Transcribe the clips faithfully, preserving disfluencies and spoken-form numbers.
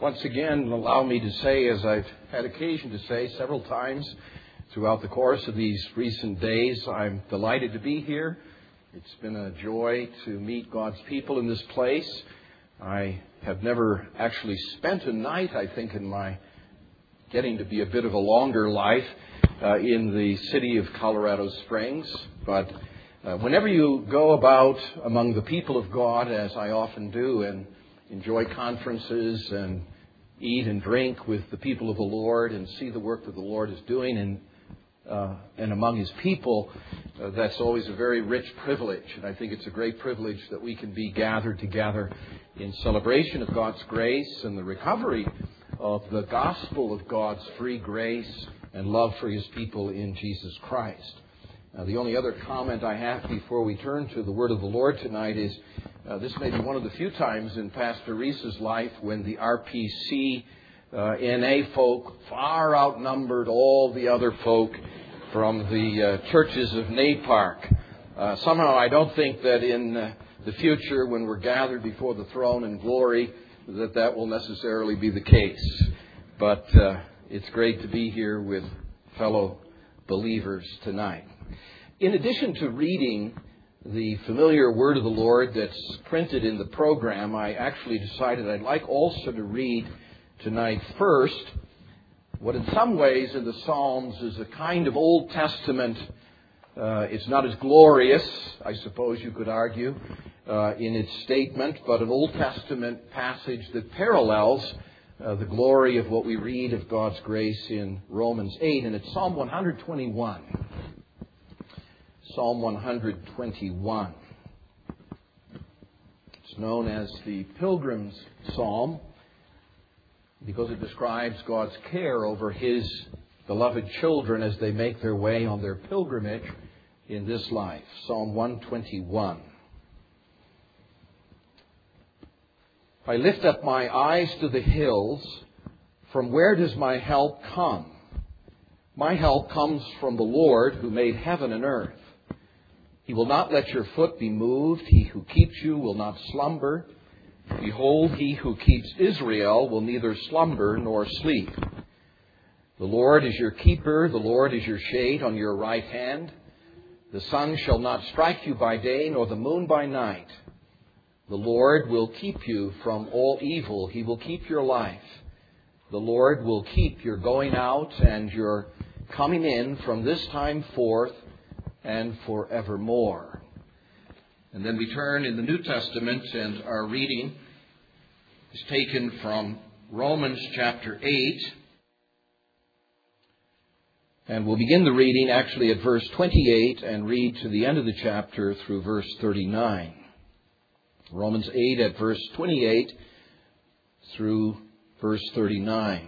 Once again, allow me to say, as I've had occasion to say several times throughout the course of these recent days, I'm delighted to be here. It's been a joy to meet God's people in this place. I have never actually spent a night, I think, in my getting to be a bit of a longer life uh, in the city of Colorado Springs. But uh, whenever you go about among the people of God, as I often do, and enjoy conferences and eat and drink with the people of the Lord and see the work that the Lord is doing and uh, and among His people, uh, that's always a very rich privilege. And I think it's a great privilege that we can be gathered together in celebration of God's grace and the recovery of the gospel of God's free grace and love for His people in Jesus Christ. Uh, the only other comment I have before we turn to the Word of the Lord tonight is Uh, this may be one of the few times in Pastor Reese's life when the R P C uh, N A folk far outnumbered all the other folk from the uh, churches of Napark. Uh, somehow I don't think that in uh, the future, when we're gathered before the throne in glory, that that will necessarily be the case. But uh, it's great to be here with fellow believers tonight. In addition to reading the familiar word of the Lord that's printed in the program, I actually decided I'd like also to read tonight first what in some ways in the Psalms is a kind of Old Testament. Uh, it's not as glorious, I suppose you could argue, uh, in its statement, but an Old Testament passage that parallels uh, the glory of what we read of God's grace in Romans eight, and it's Psalm one twenty-one. Psalm one twenty-one. It's known as the Pilgrim's Psalm because it describes God's care over His beloved children as they make their way on their pilgrimage in this life. Psalm one twenty-one. I lift up my eyes to the hills. From where does my help come? My help comes from the Lord who made heaven and earth. He will not let your foot be moved. He who keeps you will not slumber. Behold, He who keeps Israel will neither slumber nor sleep. The Lord is your keeper. The Lord is your shade on your right hand. The sun shall not strike you by day, nor the moon by night. The Lord will keep you from all evil. He will keep your life. The Lord will keep your going out and your coming in from this time forth and forevermore. And then we turn in the New Testament, and our reading is taken from Romans chapter eight. And we'll begin the reading actually at verse twenty-eight and read to the end of the chapter through verse thirty-nine. Romans eight at verse twenty-eight through verse thirty-nine.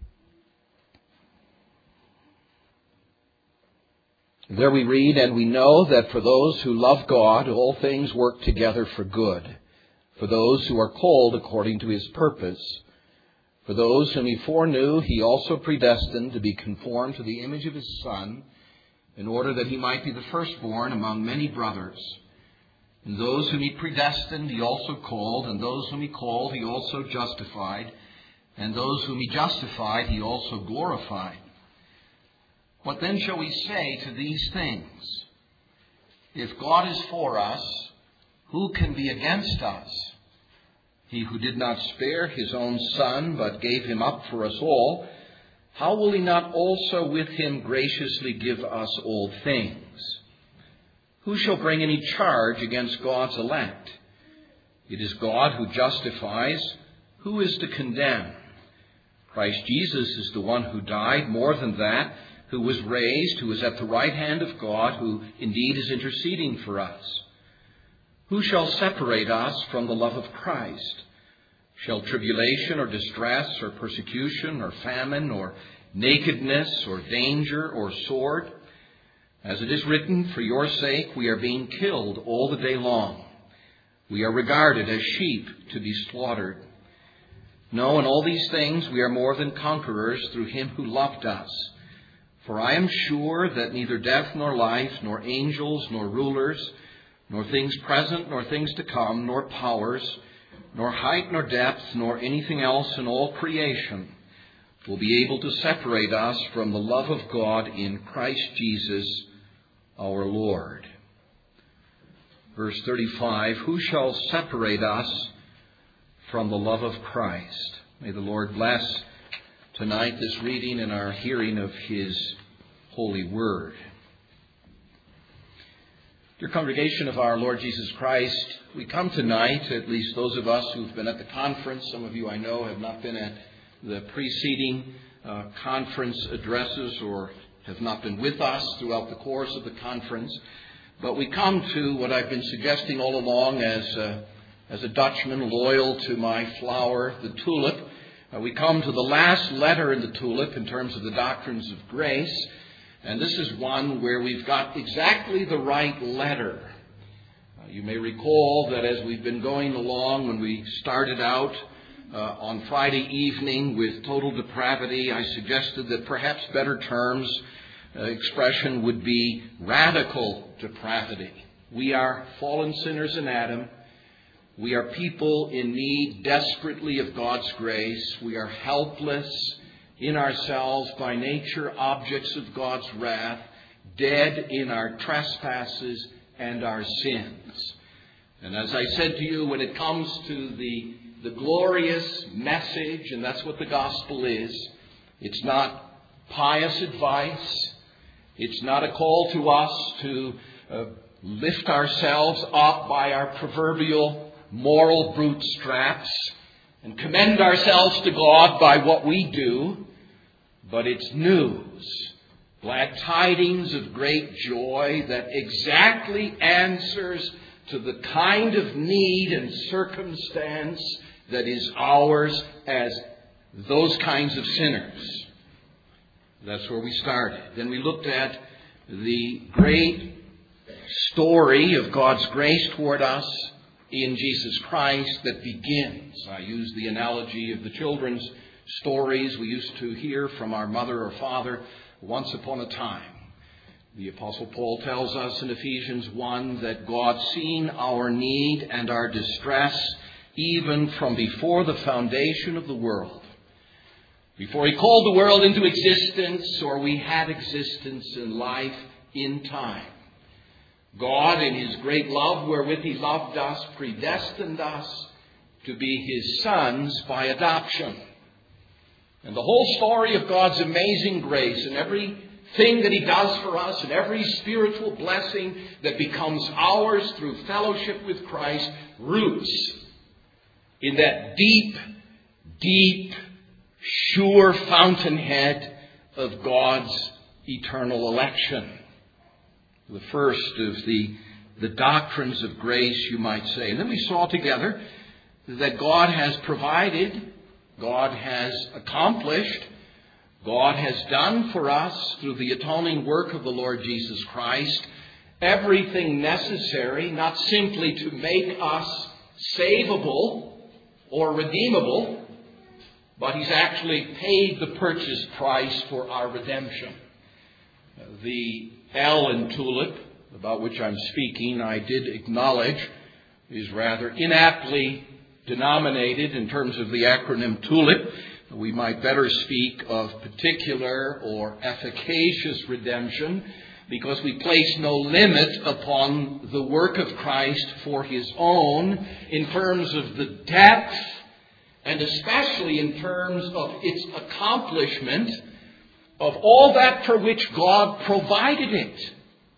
There we read, and we know that for those who love God, all things work together for good, for those who are called according to His purpose. For those whom He foreknew, He also predestined to be conformed to the image of His Son, in order that He might be the firstborn among many brothers. And those whom He predestined, He also called, and those whom He called, He also justified, and those whom He justified, He also glorified. What then shall we say to these things? If God is for us, who can be against us? He who did not spare His own Son, but gave Him up for us all, how will He not also with Him graciously give us all things? Who shall bring any charge against God's elect? It is God who justifies. Who is to condemn? Christ Jesus is the one who died, more than that, who was raised, who is at the right hand of God, who indeed is interceding for us. Who shall separate us from the love of Christ? Shall tribulation or distress or persecution or famine or nakedness or danger or sword? As it is written, for your sake we are being killed all the day long. We are regarded as sheep to be slaughtered. No, in all these things we are more than conquerors through Him who loved us. For I am sure that neither death nor life, nor angels, nor rulers, nor things present, nor things to come, nor powers, nor height, nor depth, nor anything else in all creation will be able to separate us from the love of God in Christ Jesus our Lord. Verse thirty-five, who shall separate us from the love of Christ? May the Lord bless tonight this reading and our hearing of His holy word. Dear congregation of our Lord Jesus Christ, we come tonight, at least those of us who've been at the conference, some of you I know have not been at the preceding uh, conference addresses or have not been with us throughout the course of the conference, but we come to what I've been suggesting all along as a, as a Dutchman loyal to my flower, the tulip. Uh, we come to the last letter in the tulip in terms of the doctrines of grace. And this is one where we've got exactly the right letter. Uh, you may recall that as we've been going along, when we started out uh, on Friday evening with total depravity, I suggested that perhaps better terms, uh, expression would be radical depravity. We are fallen sinners in Adam. We are people in need desperately of God's grace. We are helpless in ourselves, by nature, objects of God's wrath, dead in our trespasses and our sins. And as I said to you, when it comes to the, the glorious message, and that's what the gospel is, it's not pious advice. It's not a call to us to uh, lift ourselves up by our proverbial moral bootstraps and commend ourselves to God by what we do. But it's news, glad tidings of great joy that exactly answers to the kind of need and circumstance that is ours as those kinds of sinners. That's where we started. Then we looked at the great story of God's grace toward us in Jesus Christ that begins. I use the analogy of the children's stories we used to hear from our mother or father once upon a time. The Apostle Paul tells us in Ephesians one that God, seeing our need and our distress even from before the foundation of the world, before He called the world into existence or we had existence in life in time, God in His great love wherewith He loved us predestined us to be His sons by adoption. And the whole story of God's amazing grace and everything that He does for us and every spiritual blessing that becomes ours through fellowship with Christ roots in that deep, deep, sure fountainhead of God's eternal election. The first of the, the doctrines of grace, you might say. And then we saw together that God has provided, God has accomplished, God has done for us through the atoning work of the Lord Jesus Christ everything necessary, not simply to make us savable or redeemable, but He's actually paid the purchase price for our redemption. The L in tulip, about which I'm speaking, I did acknowledge is rather inaptly denominated in terms of the acronym TULIP. We might better speak of particular or efficacious redemption because we place no limit upon the work of Christ for His own in terms of the depth and especially in terms of its accomplishment of all that for which God provided it.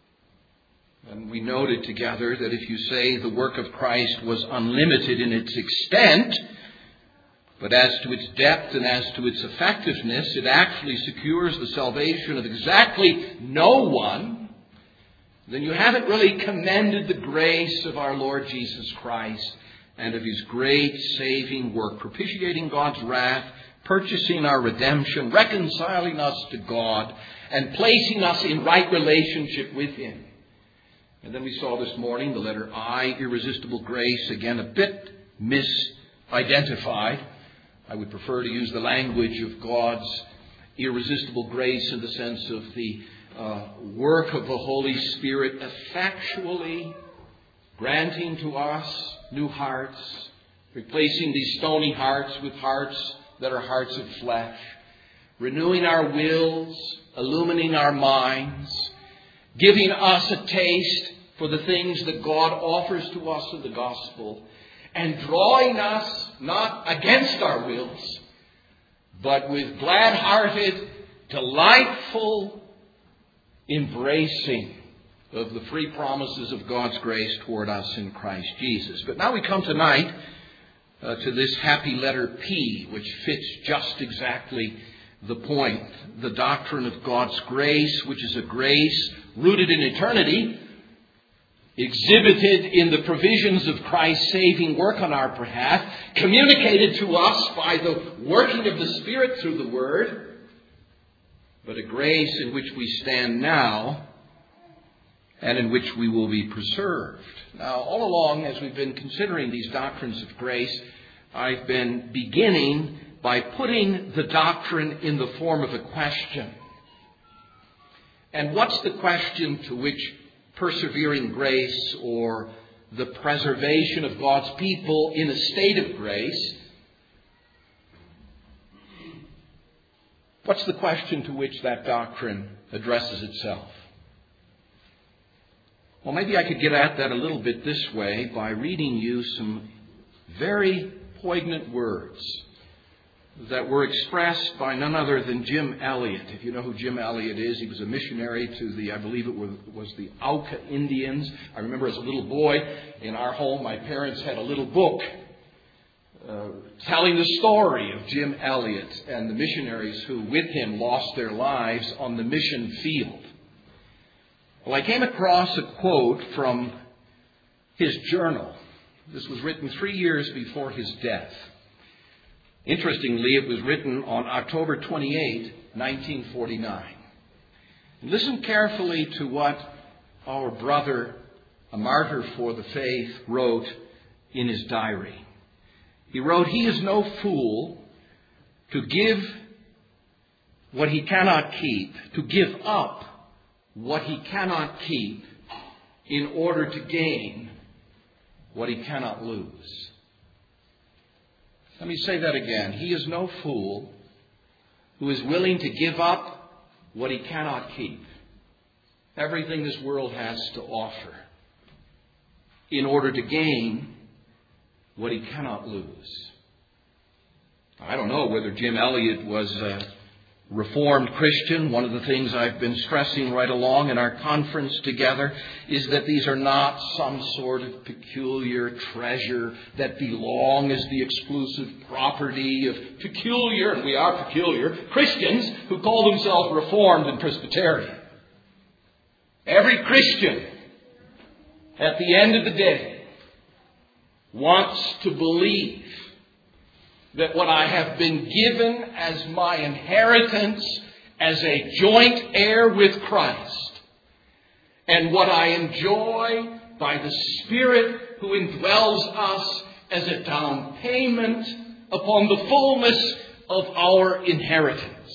And we noted together that if you say the work of Christ was unlimited in its extent, but as to its depth and as to its effectiveness, it actually secures the salvation of exactly no one, then you haven't really commended the grace of our Lord Jesus Christ and of His great saving work, propitiating God's wrath, purchasing our redemption, reconciling us to God, and placing us in right relationship with Him. And then we saw this morning the letter I, irresistible grace, again a bit misidentified. I would prefer to use the language of God's irresistible grace in the sense of the uh, work of the Holy Spirit effectually granting to us new hearts, replacing these stony hearts with hearts that are hearts of flesh, renewing our wills, illumining our minds, giving us a taste for the things that God offers to us in the gospel, and drawing us not against our wills, but with glad-hearted, delightful embracing of the free promises of God's grace toward us in Christ Jesus. But now we come tonight uh, to this happy letter P, which fits just exactly the point. The doctrine of God's grace, which is a grace rooted in eternity, exhibited in the provisions of Christ's saving work on our behalf, communicated to us by the working of the Spirit through the Word, but a grace in which we stand now and in which we will be preserved. Now, all along, as we've been considering these doctrines of grace, I've been beginning by putting the doctrine in the form of a question. And what's the question to which persevering grace, or the preservation of God's people in a state of grace, what's the question to which that doctrine addresses itself? Well, maybe I could get at that a little bit this way by reading you some very poignant words that were expressed by none other than Jim Elliot. If you know who Jim Elliot is, he was a missionary to the, I believe it was, was the Auca Indians. I remember as a little boy in our home, my parents had a little book uh, telling the story of Jim Elliot and the missionaries who with him lost their lives on the mission field. Well, I came across a quote from his journal. This was written three years before his death. Interestingly, it was written on October twenty-eighth, nineteen forty-nine. Listen carefully to what our brother, a martyr for the faith, wrote in his diary. He wrote, "He is no fool to give what he cannot keep, to give up what he cannot keep in order to gain what he cannot lose." Let me say that again. He is no fool who is willing to give up what he cannot keep, everything this world has to offer, in order to gain what he cannot lose. I don't know whether Jim Elliot was a Reformed Christian. One of the things I've been stressing right along in our conference together is that these are not some sort of peculiar treasure that belong as the exclusive property of peculiar, and we are peculiar, Christians who call themselves Reformed and Presbyterian. Every Christian, at the end of the day, wants to believe that what I have been given as my inheritance as a joint heir with Christ, and what I enjoy by the Spirit who indwells us as a down payment upon the fullness of our inheritance,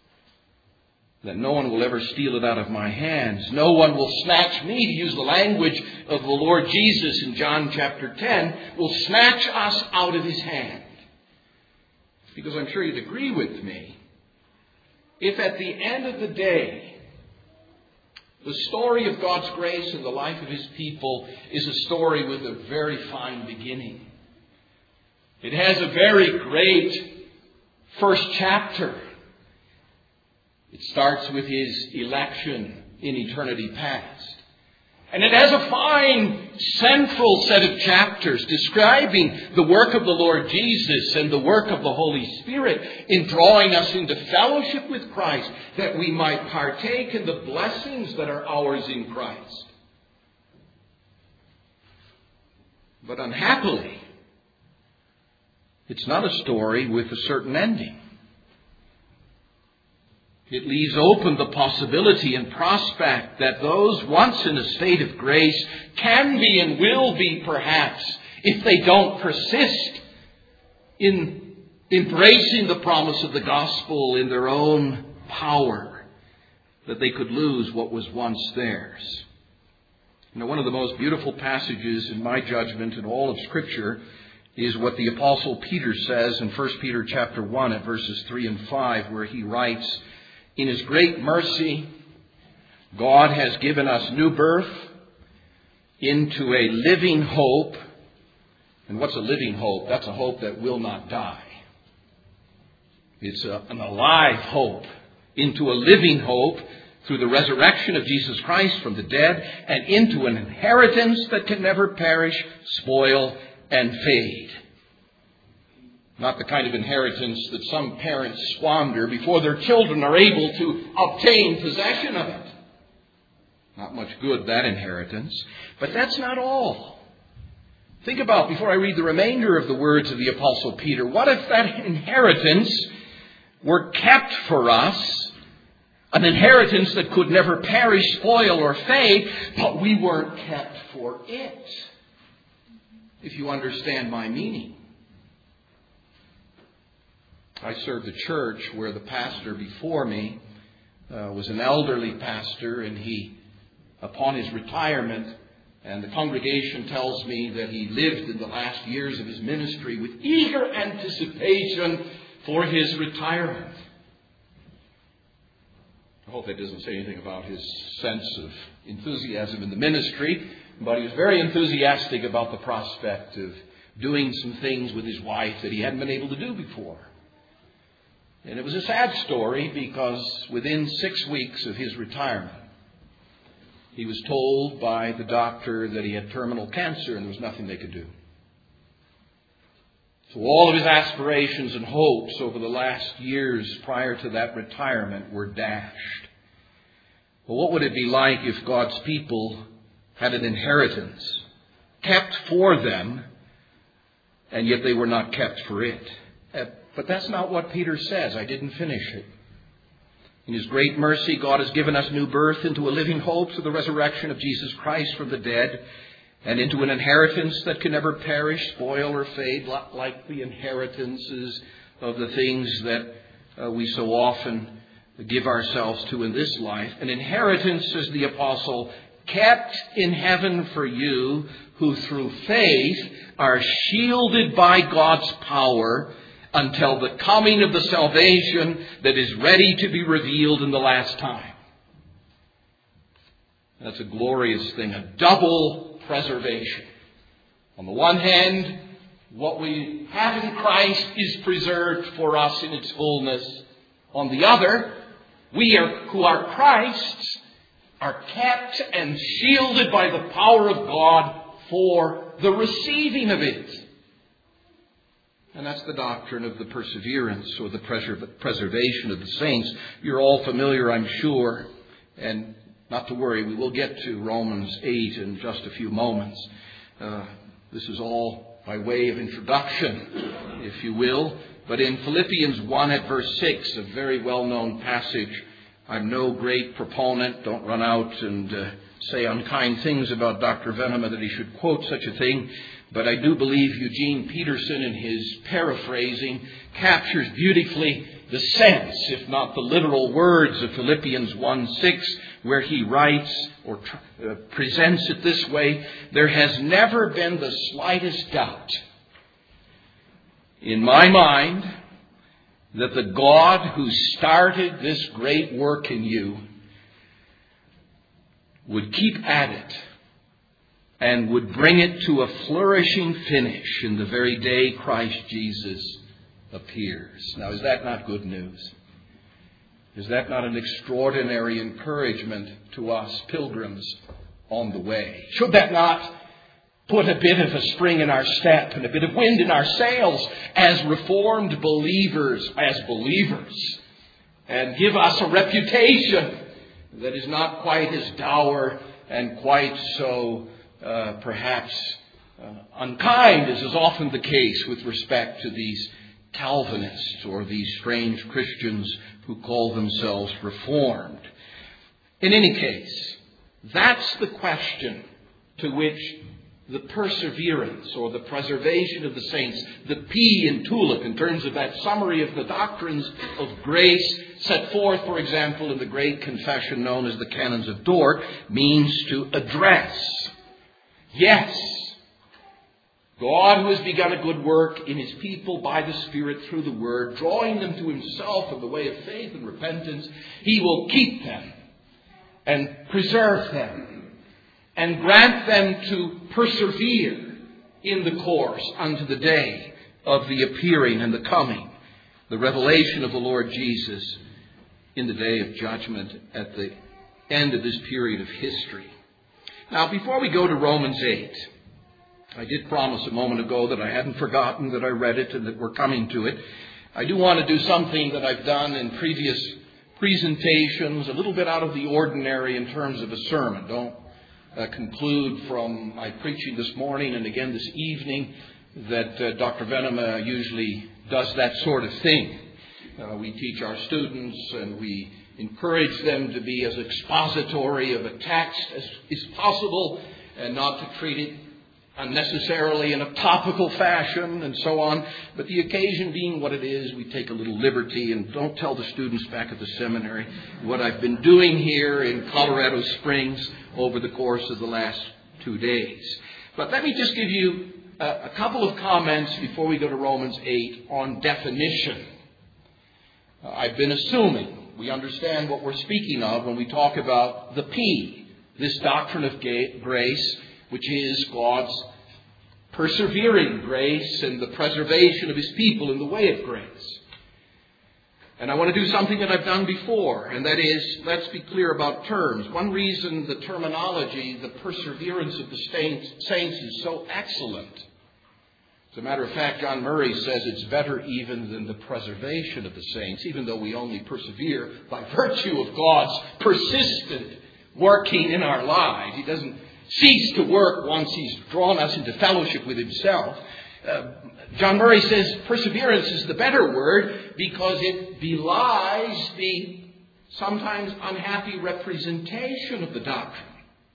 that no one will ever steal it out of my hands. No one will snatch me, to use the language of the Lord Jesus in John chapter ten, will snatch us out of his hand. Because I'm sure you'd agree with me, if at the end of the day, the story of God's grace in the life of his people is a story with a very fine beginning. It has a very great first chapter. It starts with his election in eternity past. And it has a fine central set of chapters describing the work of the Lord Jesus and the work of the Holy Spirit in drawing us into fellowship with Christ, that we might partake in the blessings that are ours in Christ. But unhappily, it's not a story with a certain ending. It leaves open the possibility and prospect that those once in a state of grace can be and will be, perhaps, if they don't persist in embracing the promise of the gospel in their own power, that they could lose what was once theirs. You know, one of the most beautiful passages in my judgment in all of Scripture is what the Apostle Peter says in First Peter chapter one at verses three and five, where he writes, "In His great mercy, God has given us new birth into a living hope." And what's a living hope? That's a hope that will not die. It's a, an alive hope. Into a living hope through the resurrection of Jesus Christ from the dead, and into an inheritance that can never perish, spoil, and fade. Not the kind of inheritance that some parents squander before their children are able to obtain possession of it. Not much good, that inheritance. But that's not all. Think about, before I read the remainder of the words of the Apostle Peter, what if that inheritance were kept for us, an inheritance that could never perish, spoil, or fade, but we weren't kept for it? If you understand my meaning. I served a church where the pastor before me uh, was an elderly pastor, and he, upon his retirement, and the congregation tells me that he lived in the last years of his ministry with eager anticipation for his retirement. I hope that doesn't say anything about his sense of enthusiasm in the ministry, but he was very enthusiastic about the prospect of doing some things with his wife that he hadn't been able to do before. And it was a sad story, because within six weeks of his retirement, he was told by the doctor that he had terminal cancer and there was nothing they could do. So all of his aspirations and hopes over the last years prior to that retirement were dashed. Well, what would it be like if God's people had an inheritance kept for them, and yet they were not kept for it? But that's not what Peter says. I didn't finish it. In His great mercy, God has given us new birth into a living hope through the resurrection of Jesus Christ from the dead, and into an inheritance that can never perish, spoil, or fade, like the inheritances of the things that uh, we so often give ourselves to in this life. An inheritance, says the apostle, kept in heaven for you, who through faith are shielded by God's power until the coming of the salvation that is ready to be revealed in the last time. That's a glorious thing, a double preservation. On the one hand, what we have in Christ is preserved for us in its fullness. On the other, we are, who are Christ's are kept and shielded by the power of God for the receiving of it. And that's the doctrine of the perseverance or the preservation of the saints. You're all familiar, I'm sure. And not to worry, we will get to Romans eight in just a few moments. Uh, this is all by way of introduction, if you will. But in Philippians one at verse six, a very well-known passage, I'm no great proponent. Don't run out and uh, say unkind things about Doctor Venema that he should quote such a thing. But I do believe Eugene Peterson, in his paraphrasing, captures beautifully the sense, if not the literal words, of Philippians one six, where he writes or uh, presents it this way: there has never been the slightest doubt in my mind that the God who started this great work in you would keep at it and would bring it to a flourishing finish in the very day Christ Jesus appears. Now, is that not good news? Is that not an extraordinary encouragement to us pilgrims on the way? Should that not put a bit of a spring in our step and a bit of wind in our sails as Reformed believers, as believers, and give us a reputation that is not quite as dour and quite so uh, perhaps uh, unkind as is often the case with respect to these Calvinists or these strange Christians who call themselves Reformed. In any case, that's the question to which the perseverance or the preservation of the saints, the P in TULIP in terms of that summary of the doctrines of grace set forth, for example, in the great confession known as the Canons of Dort, means to address. Yes, God, who has begun a good work in his people by the Spirit through the Word, drawing them to himself in the way of faith and repentance, he will keep them and preserve them and grant them to persevere in the course unto the day of the appearing and the coming, the revelation of the Lord Jesus in the day of judgment at the end of this period of history. Now, before we go to Romans eight, I did promise a moment ago that I hadn't forgotten that I read it and that we're coming to it. I do want to do something that I've done in previous presentations, a little bit out of the ordinary in terms of a sermon. Don't uh, conclude from my preaching this morning and again this evening that uh, Doctor Venema usually does that sort of thing. Uh, we teach our students and we encourage them to be as expository of a text as is possible and not to treat it unnecessarily in a topical fashion and so on. But the occasion being what it is, we take a little liberty and don't tell the students back at the seminary what I've been doing here in Colorado Springs over the course of the last two days. But let me just give you a, a couple of comments before we go to Romans eight on definition. Uh, I've been assuming we understand what we're speaking of when we talk about the P, this doctrine of grace, which is God's persevering grace and the preservation of his people in the way of grace. And I want to do something that I've done before, and that is, let's be clear about terms. One reason the terminology, the perseverance of the saints, saints is so excellent. As a matter of fact, John Murray says it's better even than the preservation of the saints, even though we only persevere by virtue of God's persistent working in our lives. He doesn't cease to work once he's drawn us into fellowship with himself. Uh, John Murray says perseverance is the better word because it belies the sometimes unhappy representation of the doctrine.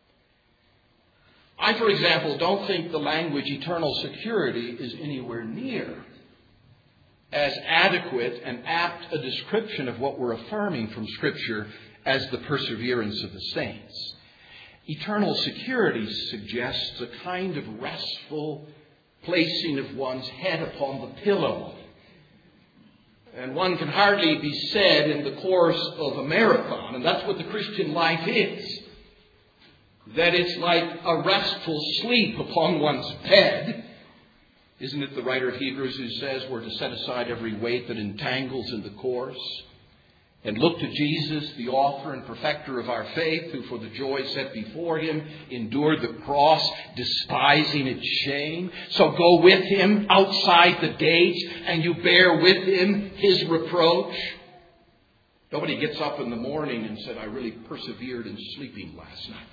I, for example, don't think the language eternal security is anywhere near as adequate and apt a description of what we're affirming from Scripture as the perseverance of the saints. Eternal security suggests a kind of restful placing of one's head upon the pillow. And one can hardly be said in the course of a marathon, and that's what the Christian life is, that it's like a restful sleep upon one's bed. Isn't it the writer of Hebrews who says we're to set aside every weight that entangles in the course and look to Jesus, the author and perfecter of our faith, who for the joy set before him endured the cross, despising its shame. So go with him outside the gate and you bear with him his reproach. Nobody gets up in the morning and said, I really persevered in sleeping last night.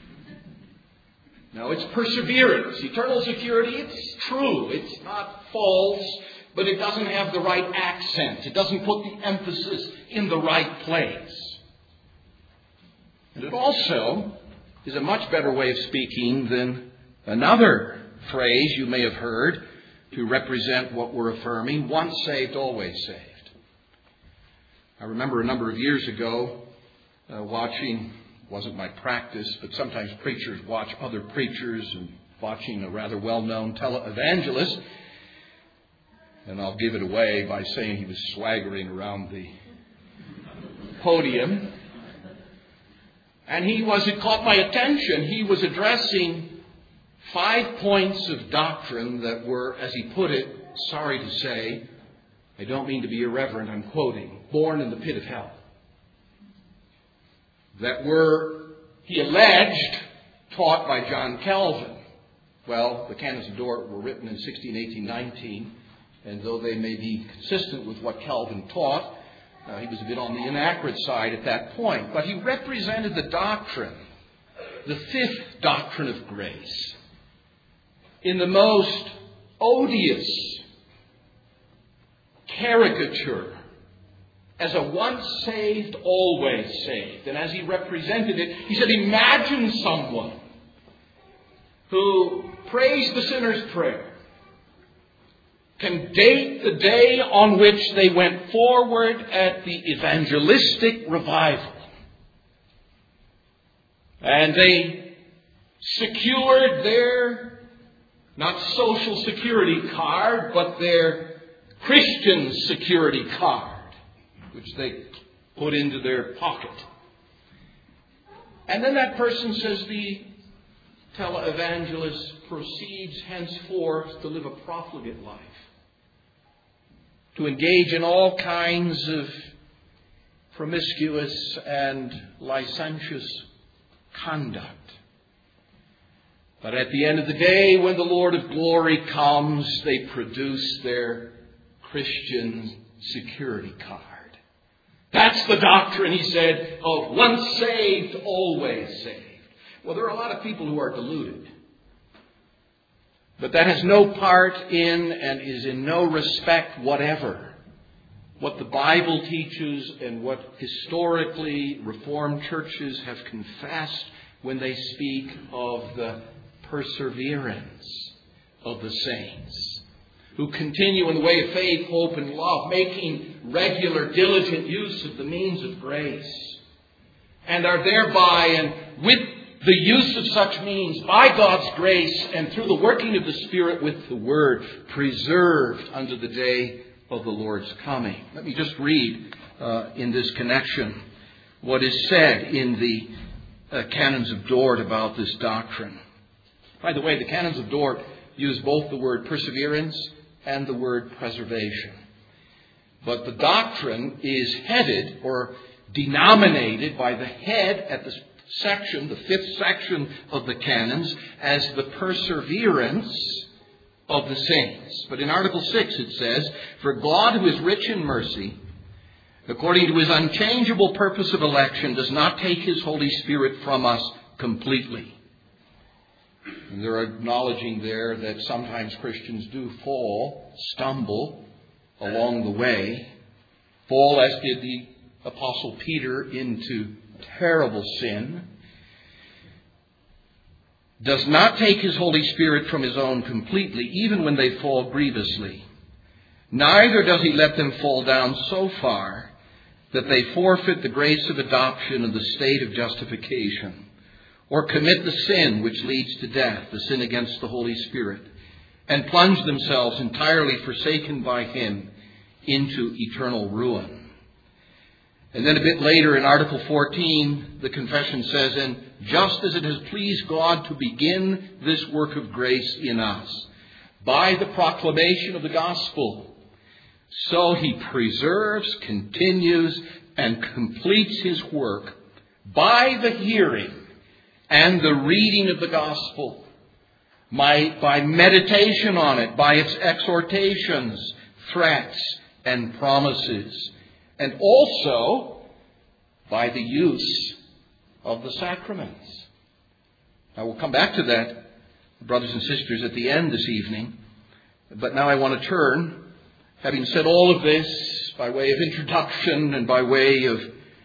No, it's perseverance. Eternal security, it's true. It's not false, but it doesn't have the right accent. It doesn't put the emphasis in the right place. And it also is a much better way of speaking than another phrase you may have heard to represent what we're affirming: once saved, always saved. I remember a number of years ago uh, watching, wasn't my practice, but sometimes preachers watch other preachers, and watching a rather well-known televangelist. And I'll give it away by saying he was swaggering around the podium. And he was, it caught my attention, he was addressing five points of doctrine that were, as he put it, sorry to say, I don't mean to be irreverent, I'm quoting, born in the pit of hell. That were, he alleged, taught by John Calvin. Well, the Canons of Dort were written in sixteen eighteen nineteen. And though they may be consistent with what Calvin taught, uh, he was a bit on the inaccurate side at that point. But he represented the doctrine, the fifth doctrine of grace, in the most odious caricature as a once saved, always saved. And as he represented it, he said, imagine someone who prays the sinner's prayer, can date the day on which they went forward at the evangelistic revival. And they secured their not social security card, but their Christian security card, which they put into their pocket. And then that person says the televangelist proceeds henceforth to live a profligate life, to engage in all kinds of promiscuous and licentious conduct. But at the end of the day, when the Lord of glory comes, they produce their Christian security card. That's the doctrine, he said, of once saved, always saved. Well, there are a lot of people who are deluded. But that has no part in and is in no respect whatever what the Bible teaches and what historically Reformed churches have confessed when they speak of the perseverance of the saints, who continue in the way of faith, hope, and love, making regular, diligent use of the means of grace, and are thereby, and with the use of such means, by God's grace and through the working of the Spirit with the Word, preserved unto the day of the Lord's coming. Let me just read uh, in this connection what is said in the uh, Canons of Dort about this doctrine. By the way, the Canons of Dort use both the word perseverance and the word preservation. But the doctrine is headed or denominated by the head at the section, the fifth section of the canons, as the perseverance of the saints. But in Article six it says, "For God, who is rich in mercy, according to his unchangeable purpose of election, does not take his Holy Spirit from us completely." And they're acknowledging there that sometimes Christians do fall, stumble along the way, fall as did the Apostle Peter into terrible sin, does not take his Holy Spirit from his own completely, even when they fall grievously. Neither does he let them fall down so far that they forfeit the grace of adoption and the state of justification, or commit the sin which leads to death, the sin against the Holy Spirit, and plunge themselves entirely forsaken by him into eternal ruin. And then a bit later in Article fourteen, the confession says, "And just as it has pleased God to begin this work of grace in us by the proclamation of the gospel, so he preserves, continues, and completes his work by the hearing and the reading of the gospel, by, by meditation on it, by its exhortations, threats, and promises, and also by the use of the sacraments." Now we'll come back to that, brothers and sisters, at the end this evening. But now I want to turn, having said all of this by way of introduction and by way of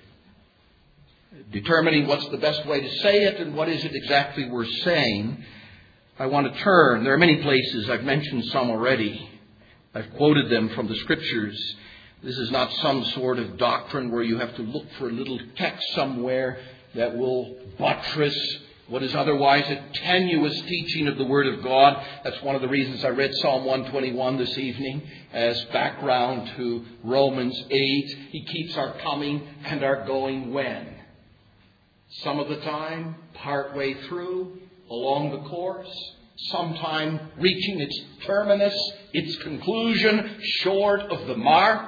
determining what's the best way to say it and what is it exactly we're saying, I want to turn. There are many places. I've mentioned some already. I've quoted them from the Scriptures. This is not some sort of doctrine where you have to look for a little text somewhere that will buttress what is otherwise a tenuous teaching of the Word of God. That's one of the reasons I read Psalm one twenty-one this evening as background to Romans eight. He keeps our coming and our going when? Some of the time, partway through, along the course. Sometime reaching its terminus, its conclusion, short of the mark.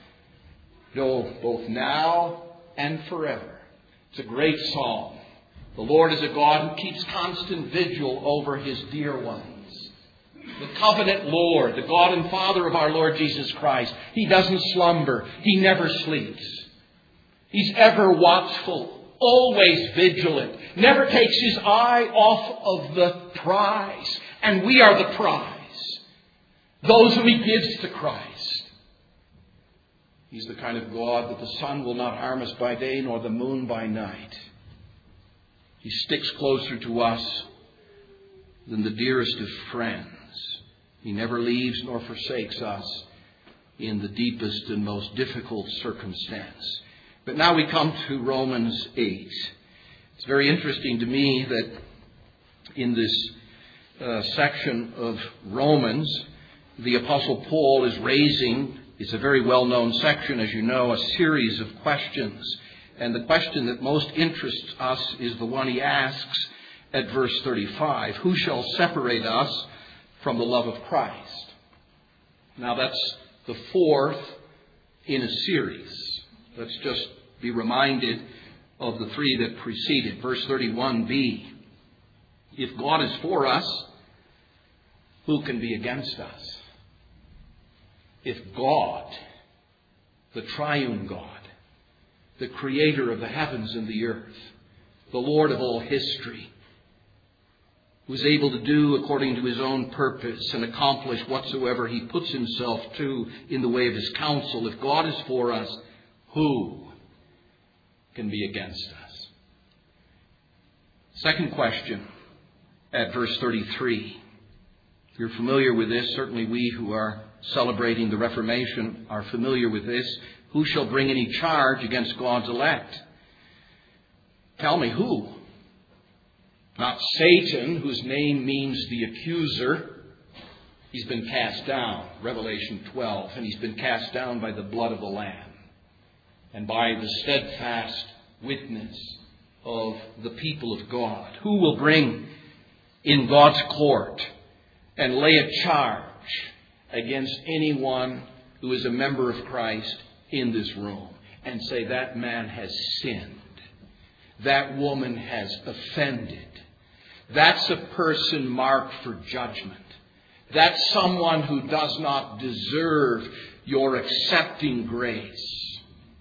No, both now and forever. It's a great psalm. The Lord is a God who keeps constant vigil over his dear ones. The covenant Lord, the God and Father of our Lord Jesus Christ. He doesn't slumber. He never sleeps. He's ever watchful, always vigilant, never takes his eye off of the prize. And we are the prize. Those whom he gives to Christ. He's the kind of God that the sun will not harm us by day nor the moon by night. He sticks closer to us than the dearest of friends. He never leaves nor forsakes us in the deepest and most difficult circumstance. But now we come to Romans eight. It's very interesting to me that in this uh, section of Romans, the Apostle Paul is raising, it's a very well-known section, as you know, a series of questions. And the question that most interests us is the one he asks at verse thirty-five. Who shall separate us from the love of Christ? Now that's the fourth in a series. Let's just be reminded of the three that preceded. Verse thirty-one b. If God is for us, who can be against us? If God, the triune God, the creator of the heavens and the earth, the Lord of all history, who is able to do according to his own purpose and accomplish whatsoever he puts himself to in the way of his counsel, if God is for us, who can be against us? Second question at verse thirty-three. You're familiar with this. Certainly we who are celebrating the Reformation are familiar with this. Who shall bring any charge against God's elect? Tell me who? Not Satan, whose name means the accuser. He's been cast down, Revelation twelve, and he's been cast down by the blood of the Lamb and by the steadfast witness of the people of God. Who will bring in God's court and lay a charge against anyone who is a member of Christ in this room and say that man has sinned, that woman has offended, that's a person marked for judgment, that's someone who does not deserve your accepting grace?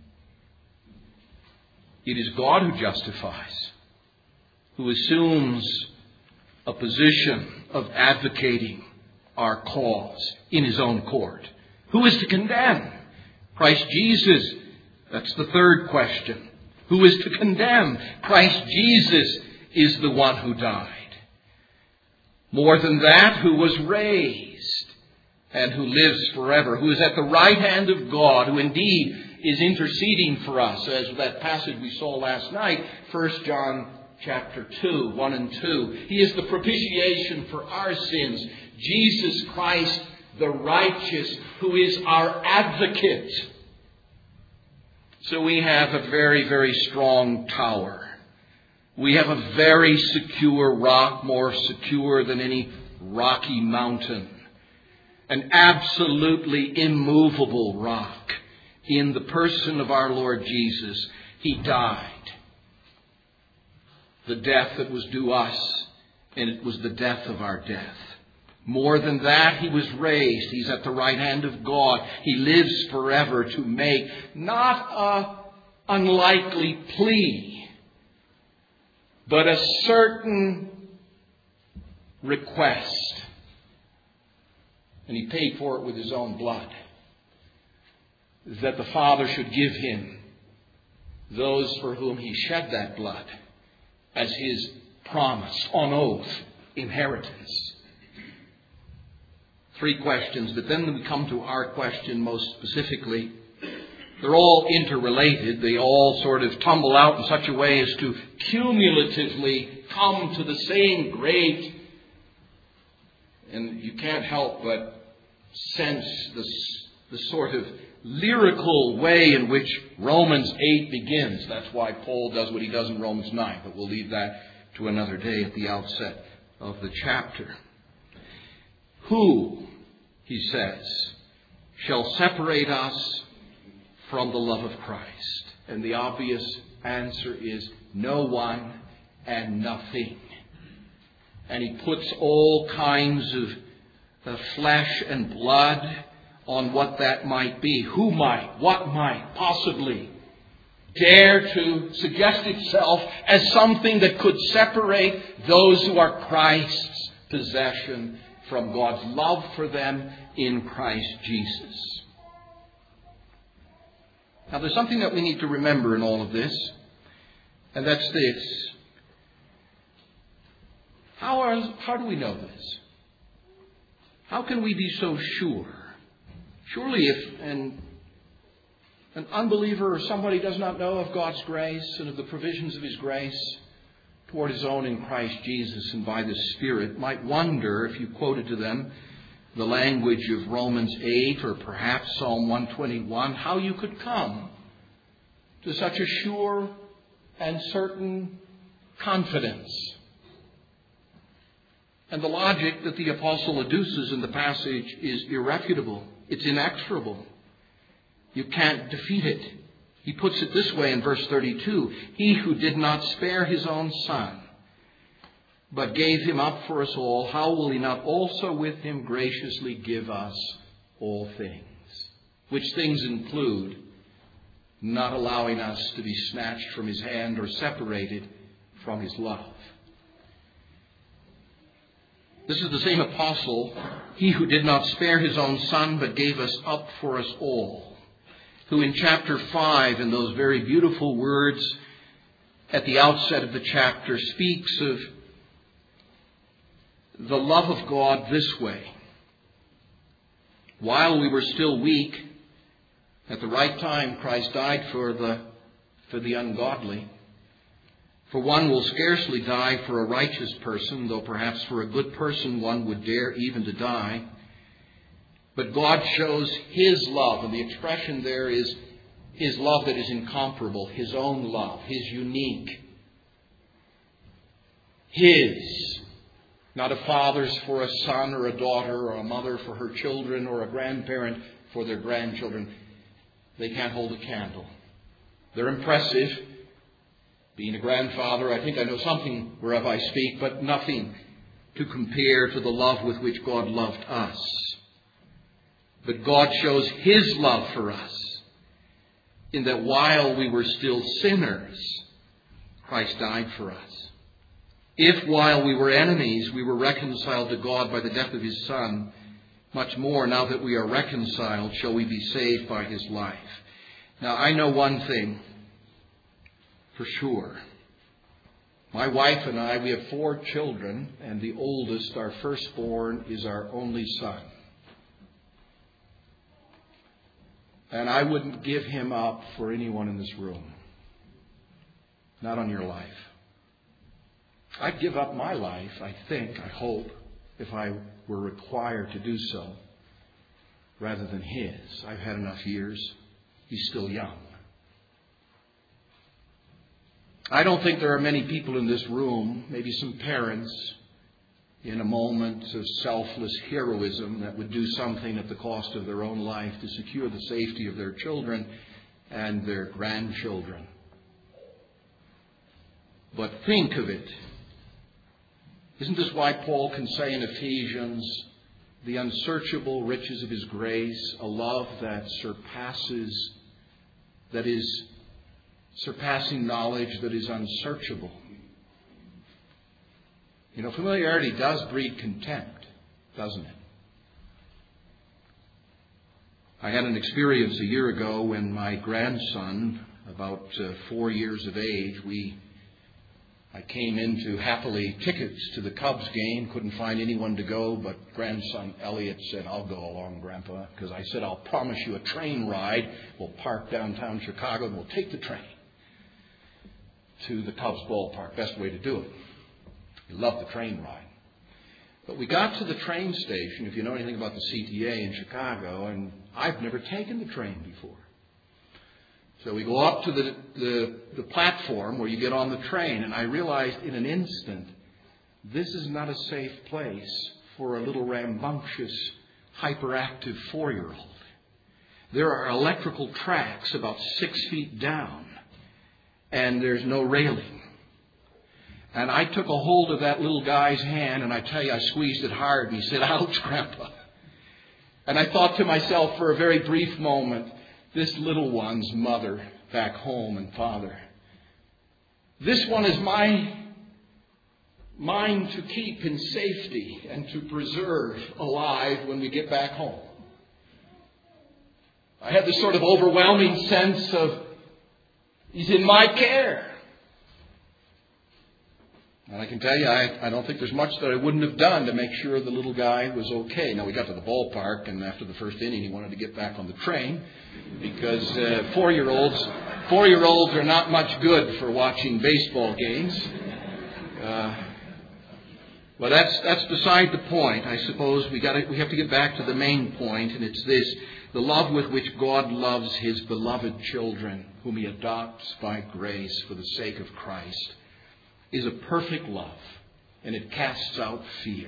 It is God who justifies, who assumes a position of advocating our cause in his own court. Who is to condemn? Christ Jesus. That's the third question. Who is to condemn? Christ Jesus is the one who died. More than that, who was raised and who lives forever, who is at the right hand of God, who indeed is interceding for us, as that passage we saw last night, First John chapter two, one and two. He is the propitiation for our sins. Jesus Christ, the righteous, who is our advocate. So we have a very, very strong tower. We have a very secure rock, more secure than any rocky mountain. An absolutely immovable rock in the person of our Lord Jesus. He died. The death that was due us, and it was the death of our death. More than that, he was raised. He's at the right hand of God. He lives forever to make not a unlikely plea, but a certain request. And he paid for it with his own blood. That the Father should give him those for whom he shed that blood as his promise on oath inheritance. Three questions, but then we come to our question most specifically. They're all interrelated. They all sort of tumble out in such a way as to cumulatively come to the same great, and you can't help but sense the, the sort of lyrical way in which Romans eight begins. That's why Paul does what he does in Romans nine, but we'll leave that to another day at the outset of the chapter. Who, he says, shall separate us from the love of Christ? And the obvious answer is no one and nothing. And he puts all kinds of uh, flesh and blood on what that might be. Who might, what might possibly dare to suggest itself as something that could separate those who are Christ's possession from God's love for them in Christ Jesus? Now, there's something that we need to remember in all of this, and that's this. How, are, how do we know this? How can we be so sure? Surely if an, an unbeliever or somebody does not know of God's grace and of the provisions of his grace, toward his own in Christ Jesus and by the Spirit might wonder, if you quoted to them the language of Romans eight or perhaps Psalm one twenty-one, how you could come to such a sure and certain confidence. And the logic that the apostle adduces in the passage is irrefutable. It's inexorable. You can't defeat it. He puts it this way in verse thirty-two. He who did not spare his own son, but gave him up for us all, how will he not also with him graciously give us all things? Which things include not allowing us to be snatched from his hand or separated from his love. This is the same apostle, he who did not spare his own son, but gave us up for us all, who in chapter five, in those very beautiful words at the outset of the chapter, speaks of the love of God this way. While we were still weak, at the right time Christ died for the, for the ungodly. For one will scarcely die for a righteous person, though perhaps for a good person one would dare even to die. But God shows his love, and the expression there is his love that is incomparable, his own love, his unique. His. Not a father's for a son or a daughter or a mother for her children or a grandparent for their grandchildren. They can't hold a candle. They're impressive. Being a grandfather, I think I know something whereof I speak, but nothing to compare to the love with which God loved us. But God shows his love for us in that while we were still sinners, Christ died for us. If while we were enemies, we were reconciled to God by the death of his Son, much more now that we are reconciled, shall we be saved by his life. Now, I know one thing for sure. My wife and I, we have four children, and the oldest, our firstborn, is our only son. And I wouldn't give him up for anyone in this room. Not on your life. I'd give up my life, I think, I hope, if I were required to do so, rather than his. I've had enough years. He's still young. I don't think there are many people in this room, maybe some parents, in a moment of selfless heroism that would do something at the cost of their own life to secure the safety of their children and their grandchildren. But think of it. Isn't this why Paul can say in Ephesians, the unsearchable riches of his grace, a love that surpasses, that is surpassing knowledge that is unsearchable. You know, familiarity does breed contempt, doesn't it? I had an experience a year ago when my grandson, about uh, four years of age, we I came into happily tickets to the Cubs game, couldn't find anyone to go, but grandson Elliot said, I'll go along, Grandpa, because I said, I'll promise you a train ride. We'll park downtown Chicago and we'll take the train to the Cubs ballpark. Best way to do it. He loved the train ride. But we got to the train station, if you know anything about the C T A in Chicago, and I've never taken the train before. So we go up to the, the, the platform where you get on the train, and I realized in an instant, this is not a safe place for a little rambunctious, hyperactive four-year-old. There are electrical tracks about six feet down, and there's no railing. And I took a hold of that little guy's hand, and I tell you, I squeezed it hard, and he said, ouch, Grandpa. And I thought to myself for a very brief moment, this little one's mother back home and father. This one is my mine to keep in safety and to preserve alive when we get back home. I had this sort of overwhelming sense of, he's in my care. And I can tell you, I, I don't think there's much that I wouldn't have done to make sure the little guy was okay. Now, we got to the ballpark, and after the first inning, he wanted to get back on the train because uh, four-year-olds, four-year-olds are not much good for watching baseball games. Uh, well, that's that's beside the point. I suppose we got we have to get back to the main point, and it's this: the love with which God loves His beloved children, whom He adopts by grace for the sake of Christ, is a perfect love, and it casts out fear.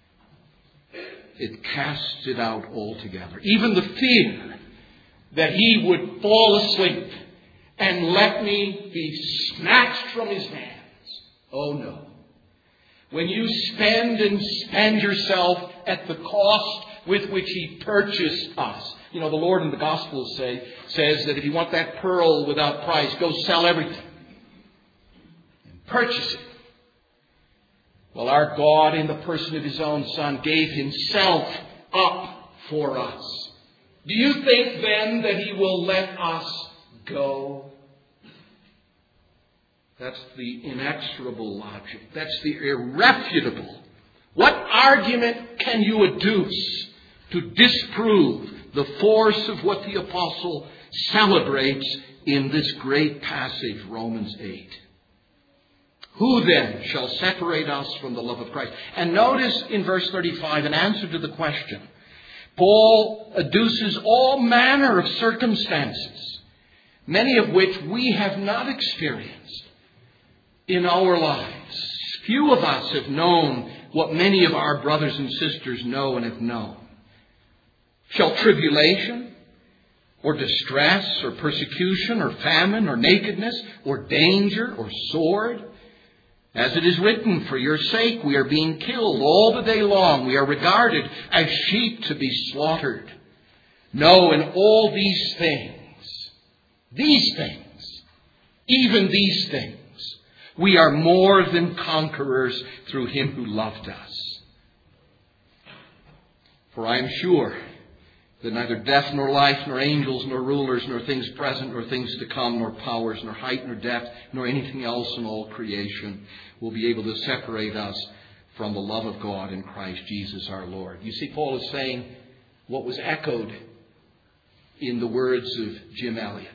It casts it out altogether. Even the fear that He would fall asleep and let me be snatched from His hands. Oh no. When you spend and spend yourself at the cost with which He purchased us. You know, the Lord in the Gospels say, says that if you want that pearl without price, go sell everything and purchase it. Well, our God, in the person of His own Son, gave Himself up for us. Do you think then that He will let us go? That's the inexorable logic. That's the irrefutable. What argument can you adduce to disprove the force of what the apostle celebrates in this great passage, Romans eight? Who then shall separate us from the love of Christ? And notice in verse thirty-five an answer to the question. Paul adduces all manner of circumstances, many of which we have not experienced in our lives. Few of us have known what many of our brothers and sisters know and have known. Shall tribulation, or distress, or persecution, or famine, or nakedness, or danger, or sword? As it is written, for your sake we are being killed all the day long. We are regarded as sheep to be slaughtered. No, in all these things, these things, even these things, we are more than conquerors through Him who loved us. For I am sure that neither death nor life, nor angels, nor rulers, nor things present, nor things to come, nor powers, nor height, nor depth, nor anything else in all creation will be able to separate us from the love of God in Christ Jesus our Lord. You see, Paul is saying what was echoed in the words of Jim Elliot.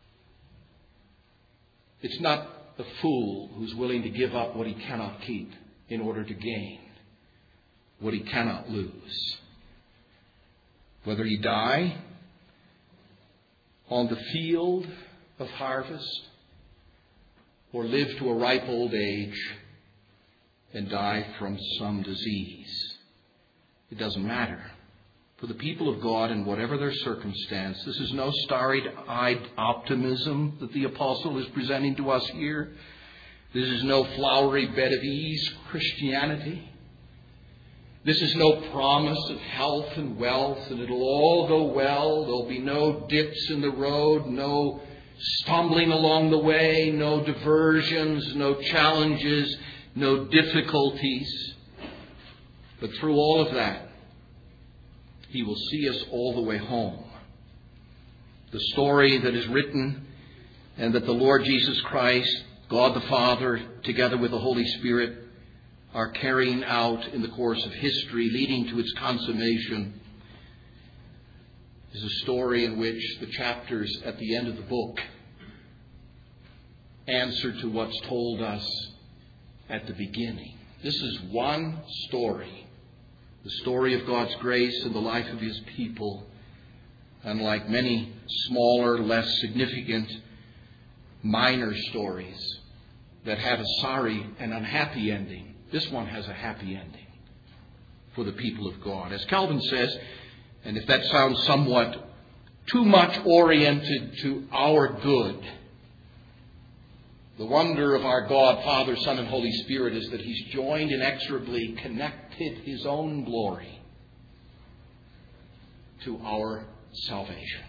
It's not the fool who's willing to give up what he cannot keep in order to gain what he cannot lose. Whether he die on the field of harvest or live to a ripe old age and die from some disease, it doesn't matter. For the people of God, in whatever their circumstance, this is no starry-eyed optimism that the apostle is presenting to us here. This is no flowery bed of ease Christianity. This is no promise of health and wealth, and it'll all go well. There'll be no dips in the road, no stumbling along the way, no diversions, no challenges, no difficulties. But through all of that, He will see us all the way home. The story that is written and that the Lord Jesus Christ, God the Father, together with the Holy Spirit, are carrying out in the course of history, leading to its consummation, is a story in which the chapters at the end of the book answer to what's told us at the beginning. This is one story, the story of God's grace in the life of His people, unlike many smaller, less significant, minor stories that have a sorry and unhappy ending. This one has a happy ending for the people of God. As Calvin says, and if that sounds somewhat too much oriented to our good, the wonder of our God, Father, Son, and Holy Spirit is that He's joined inexorably, connected His own glory to our salvation.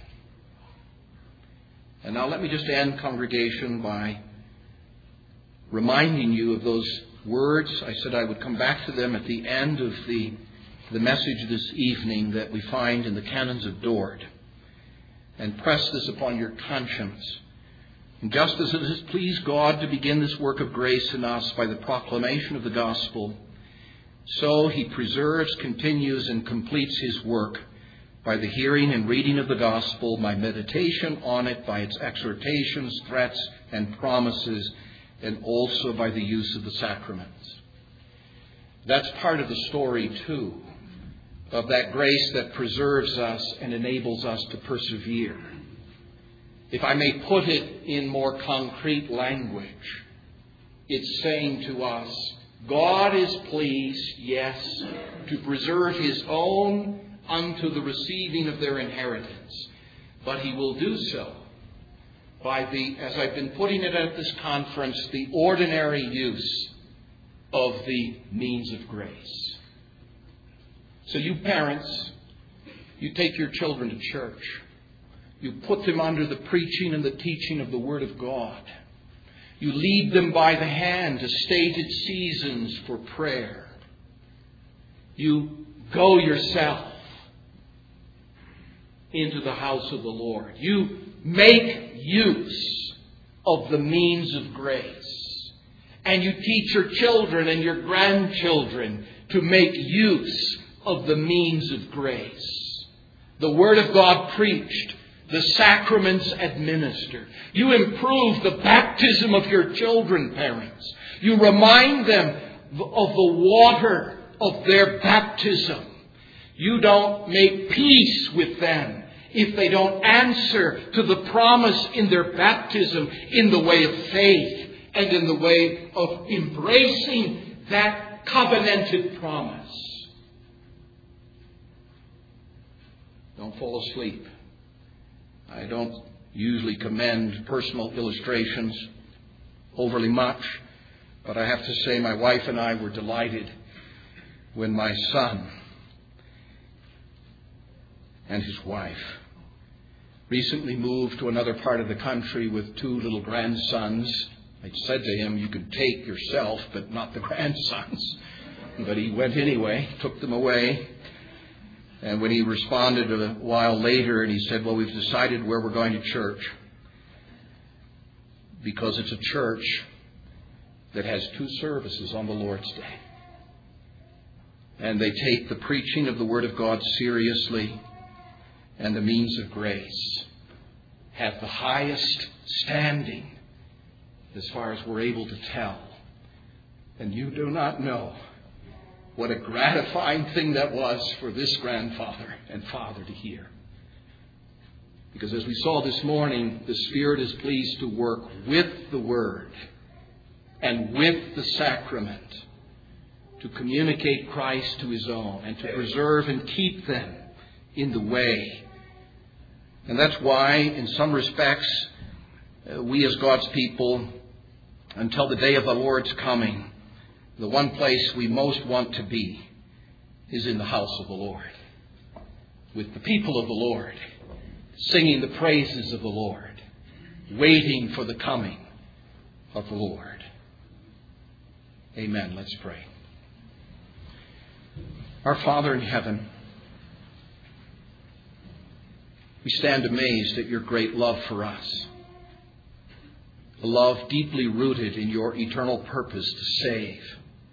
And now let me just end, congregation, by reminding you of those words. I said I would come back to them at the end of the, the message this evening that we find in the Canons of Dort, and press this upon your conscience. And just as it has pleased God to begin this work of grace in us by the proclamation of the gospel, so He preserves, continues, and completes His work by the hearing and reading of the gospel, by meditation on it, by its exhortations, threats, and promises, and also by the use of the sacraments. That's part of the story, too, of that grace that preserves us and enables us to persevere. If I may put it in more concrete language, it's saying to us, God is pleased, yes, to preserve His own unto the receiving of their inheritance. But He will do so by the, as I've been putting it at this conference, the ordinary use of the means of grace. So you parents, you take your children to church. You put them under the preaching and the teaching of the Word of God. You lead them by the hand to stated seasons for prayer. You go yourself into the house of the Lord. You make use of the means of grace. And you teach your children and your grandchildren to make use of the means of grace. The Word of God preached, the sacraments administered. You improve the baptism of your children, parents. You remind them of the water of their baptism. You don't make peace with them if they don't answer to the promise in their baptism in the way of faith and in the way of embracing that covenanted promise. Don't fall asleep. I don't usually commend personal illustrations overly much, but I have to say my wife and I were delighted when my son and his wife recently moved to another part of the country with two little grandsons. I said to him, you could take yourself, but not the grandsons. But he went anyway, took them away. And when he responded a while later and he said, well, we've decided where we're going to church because it's a church that has two services on the Lord's Day. And they take the preaching of the Word of God seriously, and the means of grace have the highest standing as far as we're able to tell. And you do not know what a gratifying thing that was for this grandfather and father to hear. Because as we saw this morning, the Spirit is pleased to work with the Word and with the sacrament to communicate Christ to His own and to preserve and keep them in the way. And that's why, in some respects, we as God's people, until the day of the Lord's coming, the one place we most want to be is in the house of the Lord, with the people of the Lord, singing the praises of the Lord, waiting for the coming of the Lord. Amen. Let's pray. Our Father in heaven, we stand amazed at your great love for us, a love deeply rooted in your eternal purpose to save,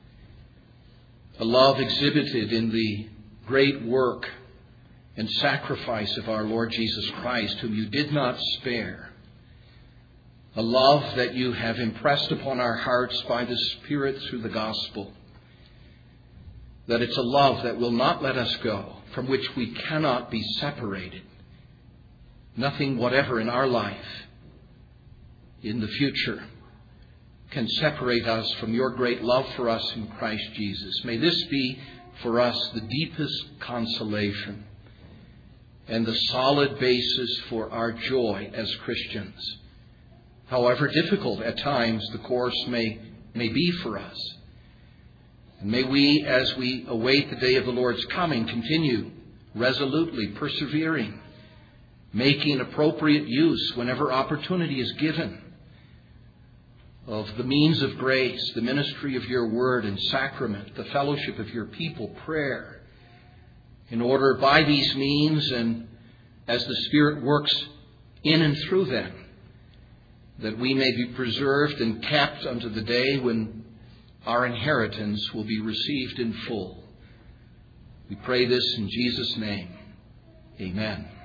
a love exhibited in the great work and sacrifice of our Lord Jesus Christ, whom you did not spare. A love that you have impressed upon our hearts by the Spirit through the gospel. That it's a love that will not let us go, from which we cannot be separated. Nothing whatever in our life in the future can separate us from your great love for us in Christ Jesus. May this be for us the deepest consolation and the solid basis for our joy as Christians. However difficult at times the course may, may be for us. And may we, as we await the day of the Lord's coming, continue resolutely persevering, making appropriate use whenever opportunity is given of the means of grace, the ministry of your word and sacrament, the fellowship of your people, prayer, in order by these means and as the Spirit works in and through them, that we may be preserved and kept unto the day when our inheritance will be received in full. We pray this in Jesus' name. Amen.